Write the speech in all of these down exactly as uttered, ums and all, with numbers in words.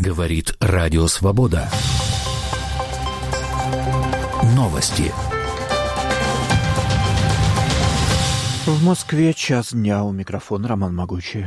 Говорит Радио Свобода. Новости. В Москве час дня. У микрофона Роман Могучий.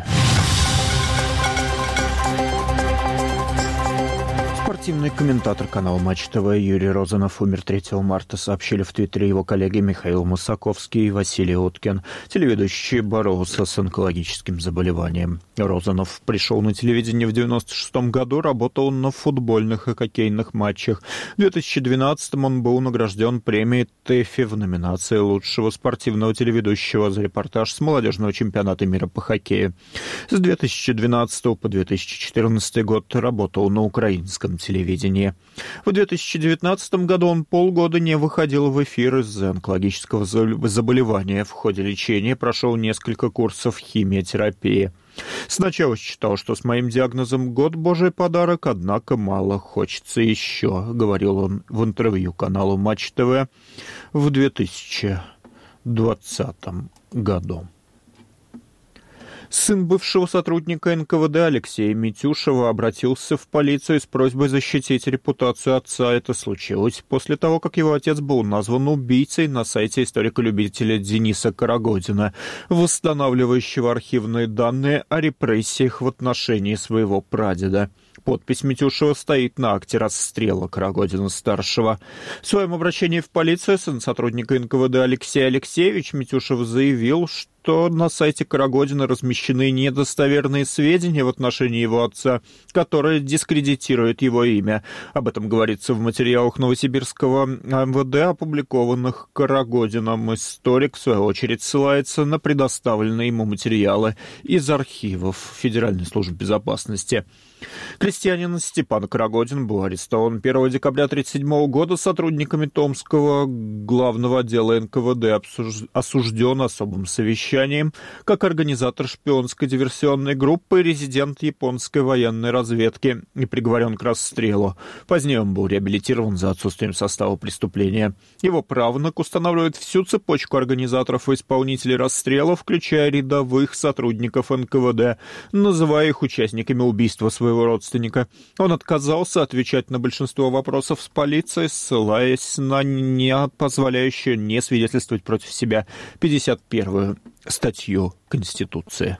Спортивный комментатор канала Матч ТВ Юрий Розанов умер третьего марта, сообщили в Твиттере его коллеги Михаил Мусаковский и Василий Уткин. Телеведущий боролся с онкологическим заболеванием. Розанов пришел на телевидение в девяносто шестом году, работал на футбольных и хоккейных матчах. В две тысячи двенадцатом он был награжден премией ТЭФИ в номинации лучшего спортивного телеведущего за репортаж с молодежного чемпионата мира по хоккею. С две тысячи двенадцатого по две тысячи четырнадцатый год работал на украинском телевидении. телевидения. В две тысячи девятнадцатом году он полгода не выходил в эфир из-за онкологического заболевания. В ходе лечения прошел несколько курсов химиотерапии. Сначала считал, что с моим диагнозом год божий подарок, однако мало, хочется еще, говорил он в интервью каналу Матч ТВ в две тысячи двадцатом году. Сын бывшего сотрудника эн ка вэ дэ Алексея Митюшева обратился в полицию с просьбой защитить репутацию отца. Это случилось после того, как его отец был назван убийцей на сайте историка-любителя Дениса Карагодина, восстанавливающего архивные данные о репрессиях в отношении своего прадеда. Подпись Митюшева стоит на акте расстрела Карагодина-старшего. В своем обращении в полицию сын сотрудника эн ка вэ дэ Алексей Алексеевич Митюшев заявил, что на сайте Карагодина размещены недостоверные сведения в отношении его отца, которые дискредитируют его имя. Об этом говорится в материалах Новосибирского эм вэ дэ, опубликованных Карагодином. Историк, в свою очередь, ссылается на предоставленные ему материалы из архивов Федеральной службы безопасности. Крестьянин Степан Карагодин был арестован первого декабря тысяча девятьсот тридцать седьмого года сотрудниками Томского главного отдела эн ка вэ дэ, осужден особым совещанием как организатор шпионской диверсионной группы и резидент японской военной разведки и приговорен к расстрелу. Позднее он был реабилитирован за отсутствием состава преступления. Его правнук устанавливает всю цепочку организаторов и исполнителей расстрела, включая рядовых сотрудников эн ка вэ дэ, называя их участниками убийства своего родственника. Он отказался отвечать на большинство вопросов с полицией, ссылаясь на не позволяющую не свидетельствовать против себя пятьдесят первую статью Конституции.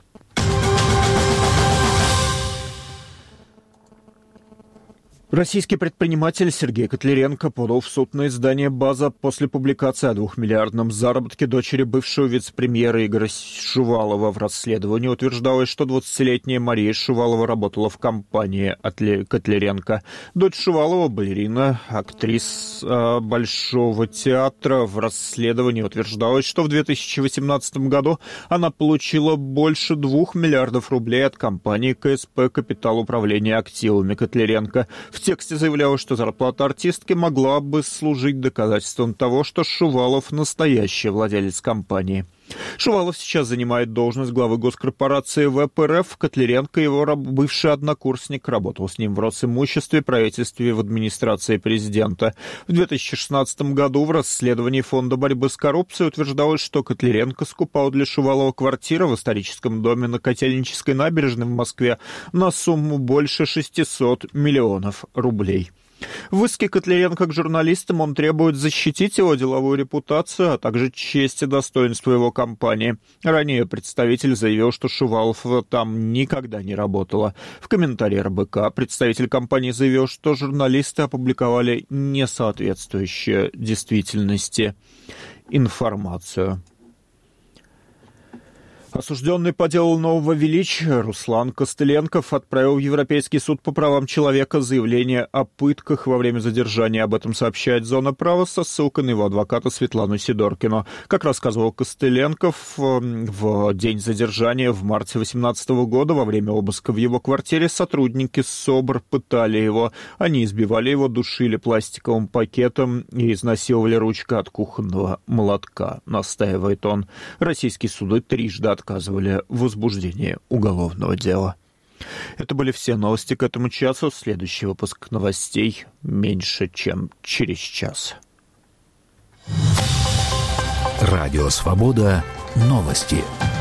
Российский предприниматель Сергей Котляренко подал в суд на издание «База» после публикации о двухмиллиардном заработке дочери бывшего вице-премьера Игоря Шувалова. В расследовании утверждалось, что двадцатилетняя Мария Шувалова работала в компании Котляренко. Дочь Шувалова, балерина, актриса Большого театра. В расследовании утверждалось, что в две тысячи восемнадцатом году она получила больше двух миллиардов рублей от компании ка эс пэ «Капитал управления активами» Котляренко. В тексте заявлялось, что зарплата артистки могла бы служить доказательством того, что Шувалов – настоящий владелец компании. Шувалов сейчас занимает должность главы госкорпорации вэ пэ эр эф. Котляренко, его бывший однокурсник, работал с ним в Росимуществе, правительстве и в администрации президента. В две тысячи шестнадцатом году в расследовании Фонда борьбы с коррупцией утверждалось, что Котляренко скупал для Шувалова квартиру в историческом доме на Котельнической набережной в Москве на сумму больше шестисот миллионов рублей. В иске Котляренко к журналистам он требует защитить его деловую репутацию, а также честь и достоинство его компании. Ранее представитель заявил, что Шувалов там никогда не работала. В комментарии эр бэ ка представитель компании заявил, что журналисты опубликовали несоответствующую действительности информацию. Осужденный по делу Нового Величия Руслан Костыленков отправил в Европейский суд по правам человека заявление о пытках во время задержания. Об этом сообщает «Зона права» со ссылкой на его адвоката Светлану Сидоркину. Как рассказывал Костыленков, в день задержания в марте две тысячи восемнадцатого года во время обыска в его квартире сотрудники СОБР пытали его. Они избивали его, душили пластиковым пакетом и изнасиловали ручкой от кухонного молотка, настаивает он. Российские суды трижды отказывали в возбуждении уголовного дела. Это были все новости к этому часу. Следующий выпуск новостей меньше, чем через час. Радио «Свобода». Новости.